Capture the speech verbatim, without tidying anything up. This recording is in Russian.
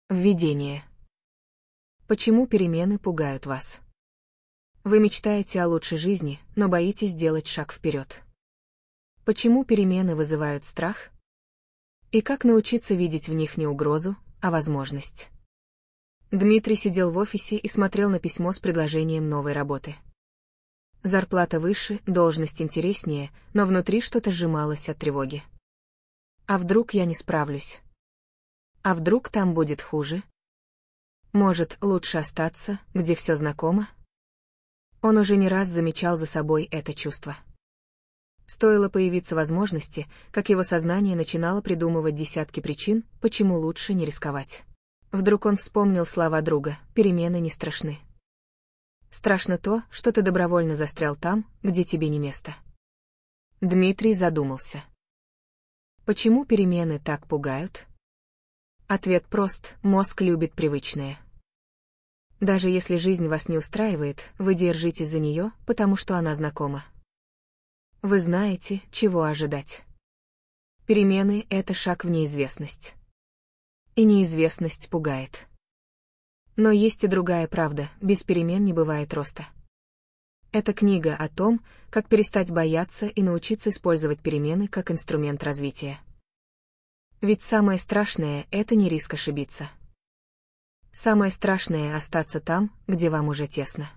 Введение. Почему перемены пугают вас? Вы мечтаете о лучшей жизни, но боитесь сделать шаг вперед. Почему перемены вызывают страх? И как научиться видеть в них не угрозу, а возможность? Дмитрий сидел в офисе и смотрел на письмо с предложением новой работы. Зарплата выше, должность интереснее, но внутри что-то сжималось от тревоги. А вдруг я не справлюсь? А вдруг там будет хуже? Может, лучше остаться, где все знакомо? Он уже не раз замечал за собой это чувство. Стоило появиться возможности, как его сознание начинало придумывать десятки причин, почему лучше не рисковать. Вдруг он вспомнил слова друга: «Перемены не страшны. Страшно то, что ты добровольно застрял там, где тебе не место». Дмитрий задумался. Почему перемены так пугают? Ответ прост: мозг любит привычное. Даже если жизнь вас не устраивает, вы держитесь за нее, потому что она знакома. Вы знаете, чего ожидать. Перемены — это шаг в неизвестность. И неизвестность пугает. Но есть и другая правда: без перемен не бывает роста. Это книга о том, как перестать бояться и научиться использовать перемены как инструмент развития. Ведь самое страшное — это не риск ошибиться. Самое страшное — остаться там, где вам уже тесно.